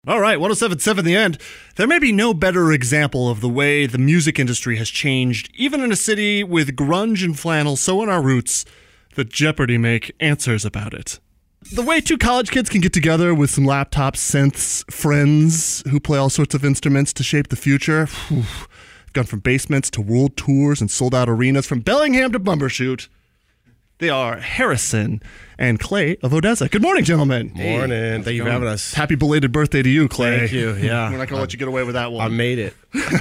All right, 107.7 The End. There may be no better example of the way the music industry has changed, even in a city with grunge and flannel so in our roots that Jeopardy make answers about it. The way two college kids can get together with some laptops, synths, friends who play all sorts of instruments to shape the future. Gone from basements to world tours and sold out arenas, from Bellingham to Bumbershoot. They are Harrison and Clay of Odessa. Good morning, gentlemen. Morning. Thank you for having us. Happy belated birthday to you, Clay. Thank you. Yeah. We're not going to let you get away with that one. I made it.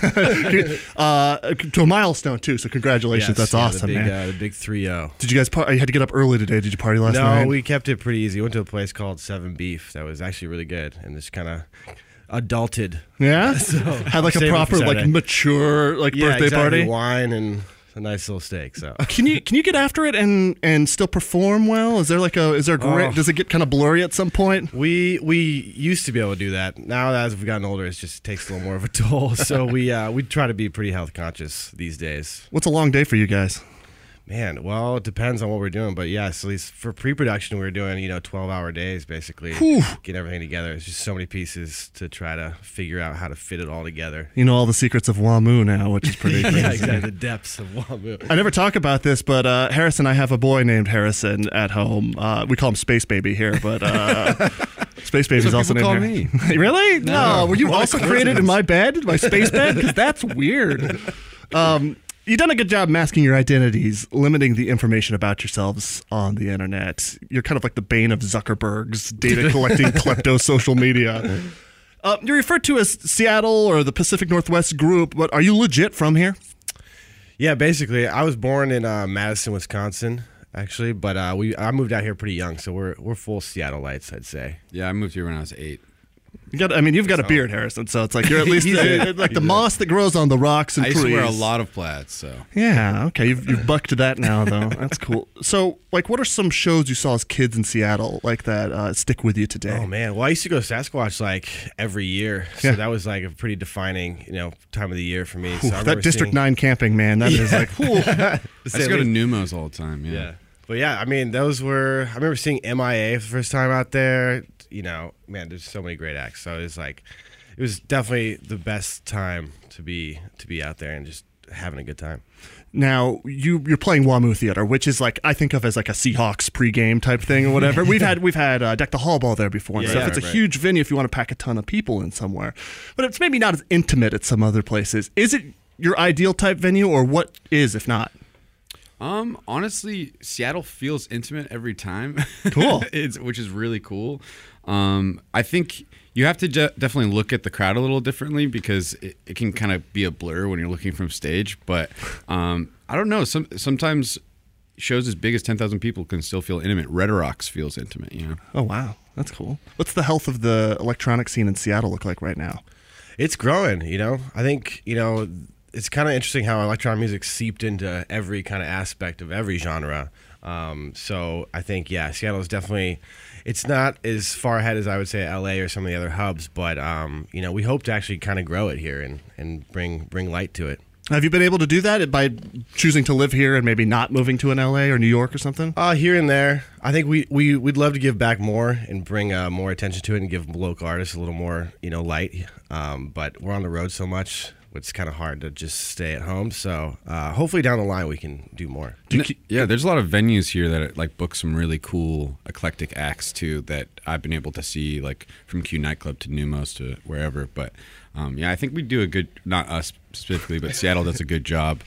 To a milestone, too, so congratulations. Yes, That's awesome, man. The big 3-0. Did you guys you had to get up early today. Did you party last night? No, we kept it pretty easy. Went to a place called Seven Beef that was actually really good and just kind of adulted. Yeah? So, had like a saved it proper, for like Saturday. mature birthday exactly. party? Wine and a nice little steak. So Can you get after it and still perform well? Is there does it get kind of blurry at some point? we used to be able to do that. Now as we've gotten older, it just takes a little more of a toll. So we try to be pretty health conscious these days. What's a long day for you guys? Man, well, it depends on what we're doing, but yes, at least for pre-production, we were doing 12-hour days basically, getting everything together. It's just so many pieces to try to figure out how to fit it all together. You know all the secrets of WAMU now, which is pretty crazy. Yeah, exactly. The depths of WAMU. I never talk about this, but Harrison, I have a boy named Harrison at home. We call him Space Baby here, but Space Baby's also named me. Really? No. Were you also created in my bed, my space bed? Because that's weird. You've done a good job masking your identities, limiting the information about yourselves on the internet. You're kind of like the bane of Zuckerberg's data collecting klepto social media. You're referred to as Seattle or the Pacific Northwest group, but are you legit from here? Yeah, basically, I was born in Madison, Wisconsin, actually, but I moved out here pretty young, so we're full Seattleites, I'd say. Yeah, I moved here when I was 8. You've got a beard, Harrison, so it's like you're at least like the moss that grows on the rocks and I used trees. to wear a lot of plaids, so. Yeah, okay. You've bucked that now, though. That's cool. So, like, what are some shows you saw as kids in Seattle like that stick with you today? Oh, man. Well, I used to go to Sasquatch, like, every year, so that was, like, a pretty defining, time of the year for me. So that District 9 camping, man, that is like, I used to go to Numos all the time, yeah. But, yeah, I mean, I remember seeing MIA for the first time out there. Man, there's so many great acts. So it was definitely the best time to be out there and just having a good time. Now, you're playing WAMU Theater, which is like, I think of as like a Seahawks pregame type thing or whatever. We've had Deck the Hall Ball there before. And stuff. It's a huge venue if you want to pack a ton of people in somewhere. But it's maybe not as intimate at some other places. Is it your ideal type venue, or what is, if not? Honestly, Seattle feels intimate every time. Cool. Which is really cool. I think you have to definitely look at the crowd a little differently because it can kind of be a blur when you're looking from stage. But I don't know. Sometimes shows as big as 10,000 people can still feel intimate. Red Rocks feels intimate, Oh, wow. That's cool. What's the health of the electronic scene in Seattle look like right now? It's growing, I think, it's kind of interesting how electronic music seeped into every kind of aspect of every genre. So I think, Seattle is definitely, it's not as far ahead as I would say LA or some of the other hubs, but, we hope to actually kind of grow it here and bring light to it. Have you been able to do that by choosing to live here and maybe not moving to an LA or New York or something? Here and there. I think we'd love to give back more and bring more attention to it and give local artists a little more, light. But we're on the road so much. It's kind of hard to just stay at home. So hopefully down the line we can do more. There's a lot of venues here that like book some really cool eclectic acts too that I've been able to see, like from Q Nightclub to Numos to wherever. But I think we do a good, not us specifically, but Seattle does a good job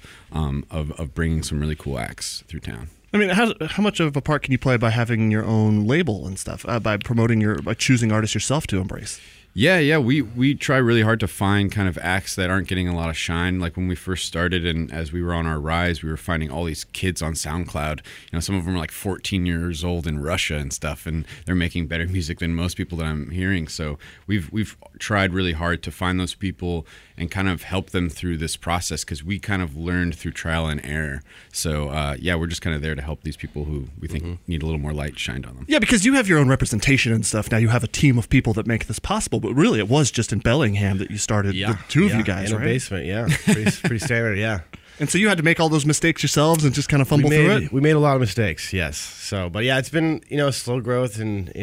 of bringing some really cool acts through town. I mean, how much of a part can you play by having your own label and stuff, by choosing artists yourself to embrace? Yeah, we try really hard to find kind of acts that aren't getting a lot of shine. Like when we first started and as we were on our rise, we were finding all these kids on SoundCloud. Some of them are like 14 years old in Russia and stuff, and they're making better music than most people that I'm hearing. So we've tried really hard to find those people and kind of help them through this process because we kind of learned through trial and error. So we're just kind of there to help these people who we think need a little more light shined on them. Yeah, because you have your own representation and stuff. Now you have a team of people that make this possible. But really, it was just in Bellingham that you started the two of you guys, in right? In a basement, pretty standard, yeah. And so you had to make all those mistakes yourselves and just kind of fumble through it? We made a lot of mistakes, yes. So, but yeah, it's been, slow growth, and,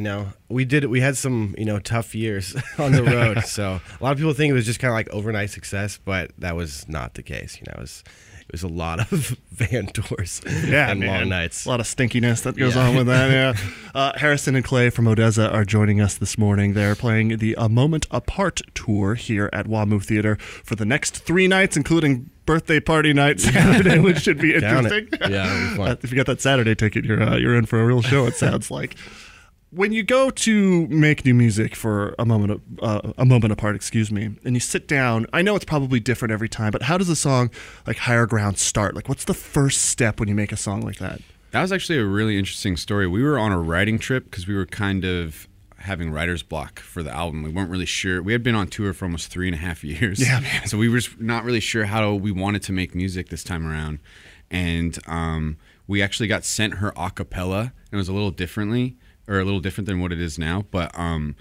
we had some, tough years on the road. So a lot of people think it was just kind of like overnight success, but that was not the case. It was a lot of van tours and long nights. A lot of stinkiness that goes on with that. Yeah. Harrison and Clay from ODESZA are joining us this morning. They're playing the A Moment Apart tour here at WAMU Theater for the next 3 nights, including birthday party night Saturday, which should be interesting. Yeah, it'll be fun. If you got that Saturday ticket, you're in for a real show, it sounds like. When you go to make new music for a moment apart, and you sit down, I know it's probably different every time, but how does a song like Higher Ground start? Like, what's the first step when you make a song like that? That was actually a really interesting story. We were on a writing trip because we were kind of having writer's block for the album. We weren't really sure. We had been on tour for almost 3.5 years. Yeah, man. So we were not really sure how we wanted to make music this time around. And we actually got sent her a cappella, and it was a little different than what it is now, but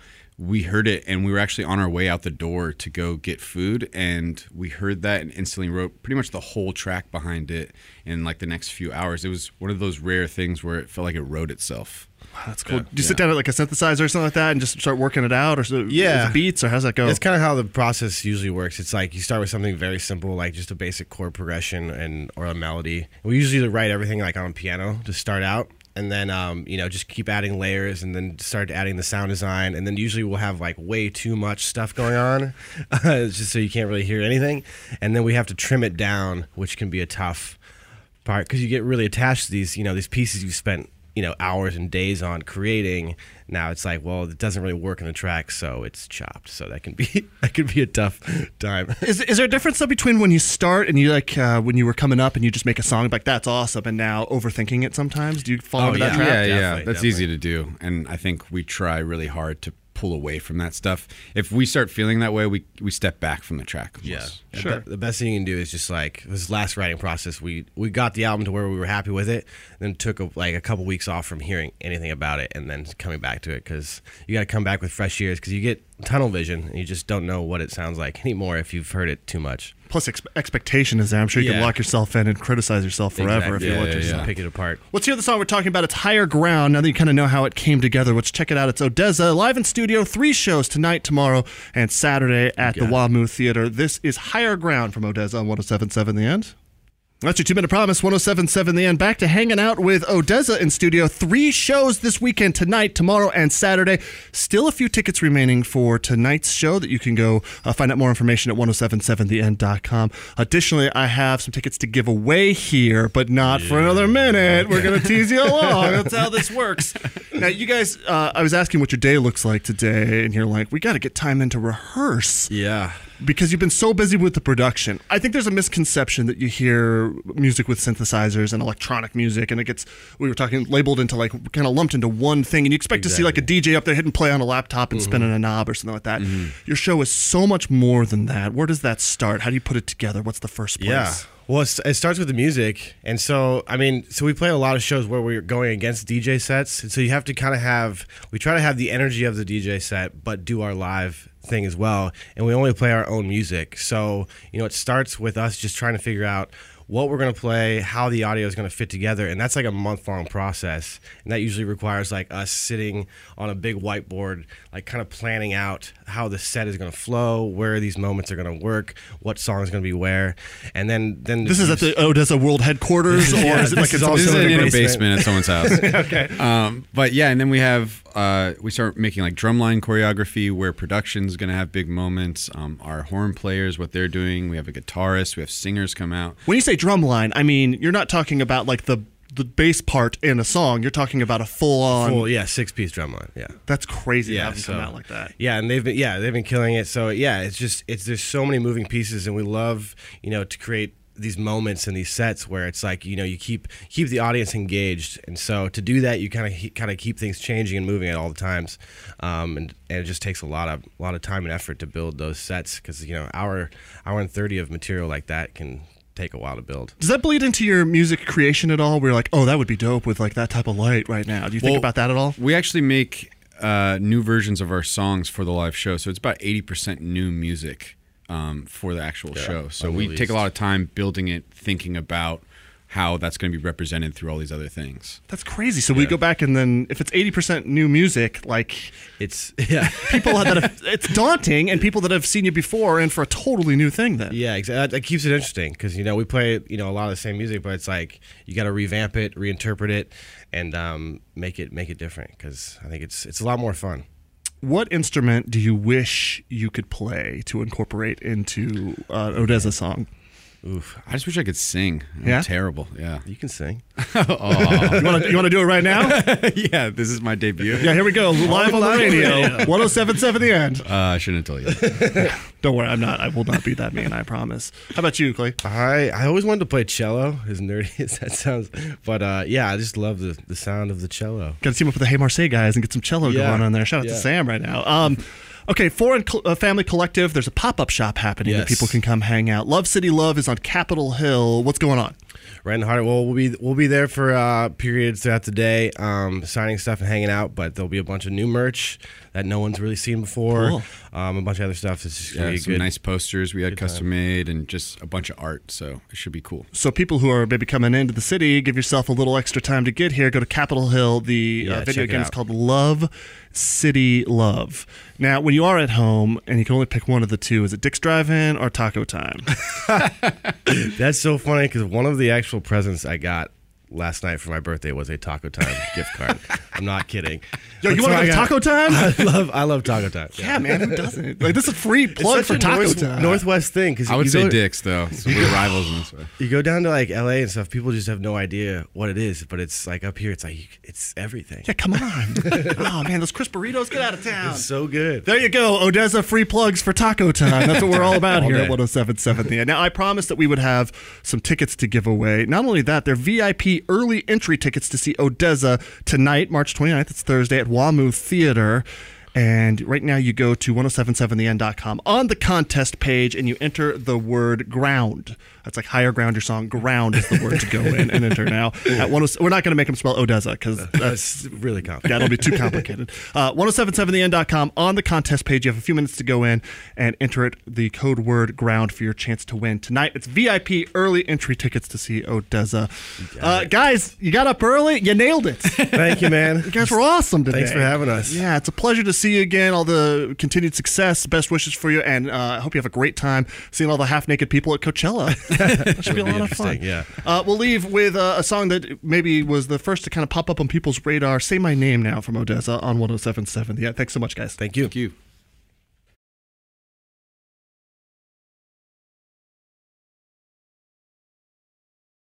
we heard it, and we were actually on our way out the door to go get food, and we heard that and instantly wrote pretty much the whole track behind it in like the next few hours. It was one of those rare things where it felt like it wrote itself. Wow, that's cool. Do you sit down at like a synthesizer or something like that and just start working it out, or is it beats, or how's that go? It's kind of how the process usually works. It's like you start with something very simple, like just a basic chord progression or a melody. We usually write everything like on piano to start out. And then, just keep adding layers, and then start adding the sound design. And then usually we'll have like way too much stuff going on, just so you can't really hear anything. And then we have to trim it down, which can be a tough part because you get really attached to these pieces you spent, hours and days on creating. Now it's like, well, it doesn't really work in the track, so it's chopped. So that can be a tough time. Is there a difference though between when you start and you when you were coming up and you just make a song like that's awesome, and now overthinking it sometimes? Do you fall into that trap? Yeah. That's easy to do, and I think we try really hard to pull away from that stuff. If we start feeling that way, we step back from the track. Almost. Yeah, sure. The best thing you can do is just like this last writing process. We got the album to where we were happy with it, then took a couple weeks off from hearing anything about it, and then coming back to it because you got to come back with fresh ears because you get tunnel vision and you just don't know what it sounds like anymore if you've heard it too much. Plus expectation is there. I'm sure you can lock yourself in and criticize yourself forever if you let yourself pick it apart. Let's hear the song we're talking about. It's Higher Ground. Now that you kind of know how it came together, let's check it out. It's ODESZA live in studio, 3 shows tonight, tomorrow, and Saturday at the WAMU Theater. This is Higher Ground from ODESZA on 107.7 The End. That's your 2-minute promise, 107.7 The End. Back to hanging out with ODESZA in studio. 3 shows this weekend, tonight, tomorrow, and Saturday. Still a few tickets remaining for tonight's show that you can go find out more information at 1077theend.com. Additionally, I have some tickets to give away here, but not for another minute. We're going to tease you along. That's how this works. Now, you guys, I was asking what your day looks like today, and you're like, we got to get time in to rehearse. Yeah. Because you've been so busy with the production. I think there's a misconception that you hear music with synthesizers and electronic music, and it gets, we were talking, labeled into like, kind of lumped into one thing, and you expect to see like a DJ up there hitting play on a laptop and spinning a knob or something like that. Your show is so much more than that. Where does that start? How do you put it together? What's the first place? Yeah. Well, it starts with the music. And so, we play a lot of shows where we're going against DJ sets. And so you have to kind of we try to have the energy of the DJ set, but do our live thing as well. And we only play our own music. So, it starts with us just trying to figure out what we're going to play, how the audio is going to fit together. And that's like a month-long process. And that usually requires like us sitting on a big whiteboard, like kind of planning out how the set is going to flow, where these moments are going to work, what song is going to be where. And then this is at the ODESZA World Headquarters, or is it like it's also in a basement at someone's house? Okay. But yeah, and then we have we start making like drumline choreography where production's going to have big moments. Our horn players, what they're doing. We have a guitarist. We have singers come out. When you say drumline, you're not talking about like the bass part in a song. You're talking about a full 6-piece drumline. Yeah, that's crazy. To have them come out like that. Yeah, and they've been killing it. So yeah, there's so many moving pieces, and we love to create these moments and these sets where it's like you keep the audience engaged, and so to do that you kind of keep things changing and moving at all the times, and it just takes a lot of time and effort to build those sets because hour and 30 of material like that can take a while to build. Does that bleed into your music creation at all? We're like, oh, that would be dope with like that type of light right now. Do you think about that at all? We actually make new versions of our songs for the live show, so it's about 80% new music for the actual show. So unreleased. we take a lot of time building it, thinking about how that's going to be represented through all these other things. That's crazy. So we go back, and then if it's 80% new music, like It's people that have, it's daunting, and people that have seen you before are in for a totally new thing then. Yeah, exactly. That keeps it interesting because we play a lot of the same music, but it's like you got to revamp it, reinterpret it, and make it different. Because I think it's a lot more fun. What instrument do you wish you could play to incorporate into an ODESZA song? Oof, I just wish I could sing. I'm Yeah? terrible. Yeah. you can sing. You want to do it right now? Yeah, this is my debut. Yeah, here we go. Live on the radio. 107.7 The End. I shouldn't have told you. Don't worry, I will not be that mean, I promise. How about you, Clay? I always wanted to play cello, as nerdy as that sounds. But yeah, I just love the sound of the cello. Got to team up with the Hey Marseille guys and get some cello Yeah. going on there. Shout out to Yeah. Sam right now. Okay, Foreign Family Collective, there's a pop-up shop happening that Yes. people can come hang out. Love City Love is on Capitol Hill. What's going on? Right in the heart. Well, we'll be there for periods throughout the day, signing stuff and hanging out. But there'll be a bunch of new merch that no one's really seen before. Cool. A bunch of other stuff. It's just gonna Yeah, be some good. nice posters we had good custom made and just a bunch of art. So it should be cool. So people who are maybe coming into the city, give yourself a little extra time to get here. Go to Capitol Hill. The Yeah, video check it game is out. called Love City Love. Now, when you are at home and you can only pick one of the two, is it Dick's Drive-In or Taco Time? That's so funny because one of the actual presents I got last night for my birthday was a Taco Time gift card. I'm not kidding. Yo, you That's want to what go to I Taco got. Time? I love Taco Time. Yeah, man, who doesn't? Like, this is a free plug It's for such a Taco Time. Northwest thing because I would say Dick's, though. So we're rivals in this way. You go down to like LA and stuff, people just have no idea what it is, but it's like up here, it's like it's everything. Yeah, come on. Oh, man, those crisp burritos, get out of town. It's so good. There you go, ODESZA free plugs for Taco Time. That's what we're all about All here at day. 107.7 The End. Now, I promised that we would have some tickets to give away. Not only that, they're VIP early entry tickets to see ODESZA tonight, March 29th. It's Thursday at WAMU Theater. And right now you go to 1077theend.com on the contest page and you enter the word ground. That's like Higher Ground, your song. Ground is the word to go in and enter now. At we're not going to make them spell ODESZA because That's really complicated. that'll be too complicated. 1077theend.com on the contest page. You have a few minutes to go in and enter the code word ground for your chance to win. Tonight, it's VIP early entry tickets to see ODESZA. Guys, you got up early. You nailed it. Thank you, man. You guys were awesome today. Thanks for having us. Yeah, it's a pleasure to see you again. All the continued success, best wishes for you, and I hope you have a great time seeing all the half-naked people at Coachella. That should be a It'll be lot of fun. interesting, yeah. We'll leave with a song that maybe was the first to kind of pop up on people's radar. Say My Name Now from ODESZA on 107.7. Yeah, thanks so much, guys. Thank you. Thank you.